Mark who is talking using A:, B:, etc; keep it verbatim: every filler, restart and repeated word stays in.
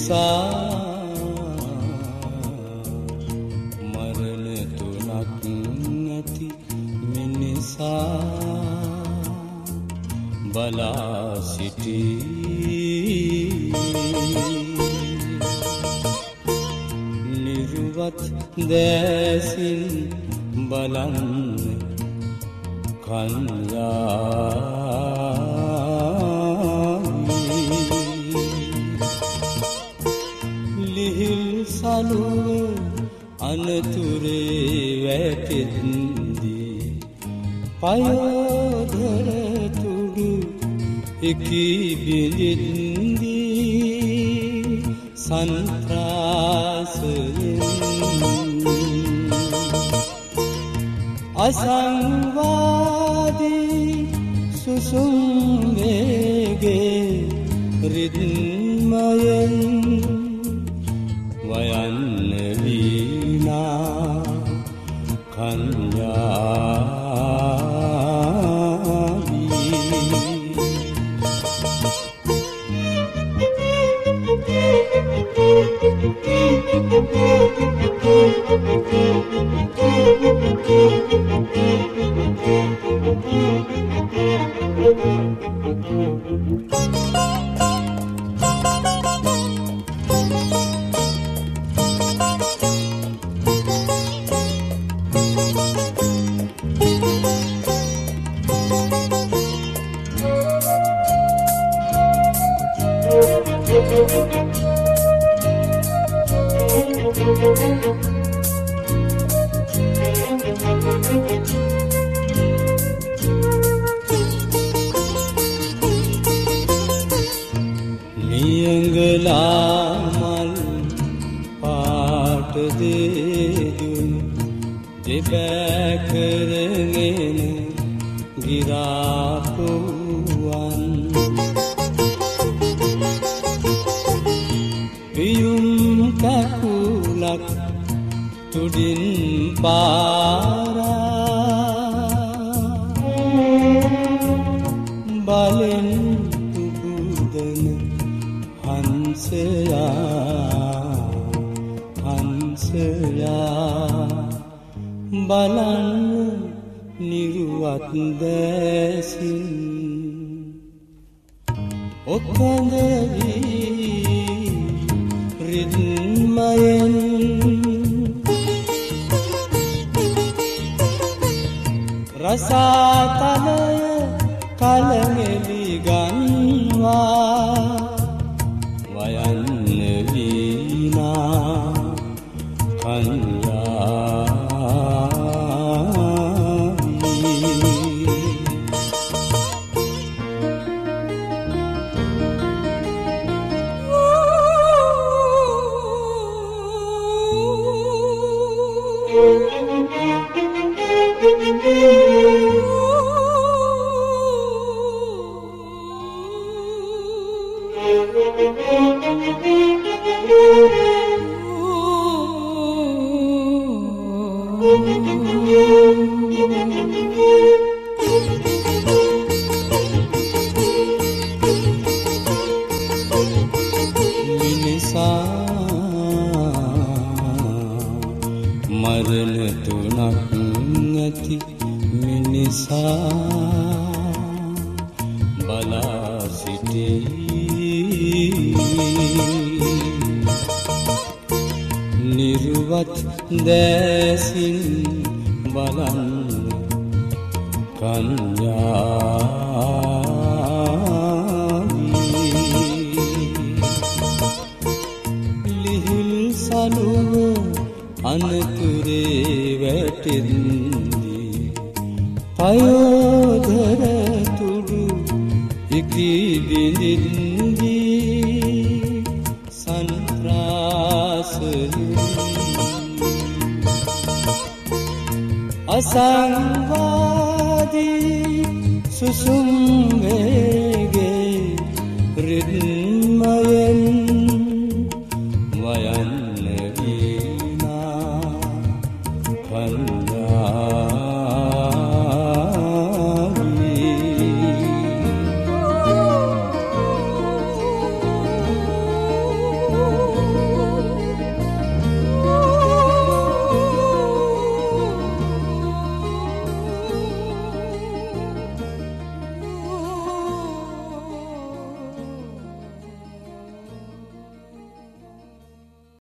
A: මිනිසා මරණ තුනක් නැති මිනිසා බලා සිටී නිර්වත් දැසින් බලන්න කන්‍යාවී ලිහිල් සලුව අනතුරේ වැටෙද්දී පයෝදර තුඩු එකී බිඳිද්දී සන්ත්‍රාසයෙන් අසංවාදී සුසුම් වේගේ රිද්මයෙන් වයන්න වීනා කන්‍යාවී නියඟලා මල් පාට දෙදුන් දෙබෑ කරගෙන ගිරාපුවන් පියුම් කකුලක් තුඩින් පාරා බලෙන් පුබුදන හංසයා හංසයා බලන්න නිරුවත් දැසින් ඔක්කොඳ වී රිද්මයෙන් රසාතලය කලඟෙලි ගන්වා වයන්න වීනා කන්‍යාවී මිනිසා මරණ තුනක් නැති මිනිසා බලා සිටී නිර්වත් දැසින් බලන්න කන්‍යාවී ලිහිල් සලුව අනතුරේ වැටෙද්දී පයෝදර තුඩු එකී බිඳිද්දී සන්ත්‍රාසයෙන් අසංවාදී සුසුම් වේගේ රිද්මයෙන් වයන්න වීනා කන්‍යා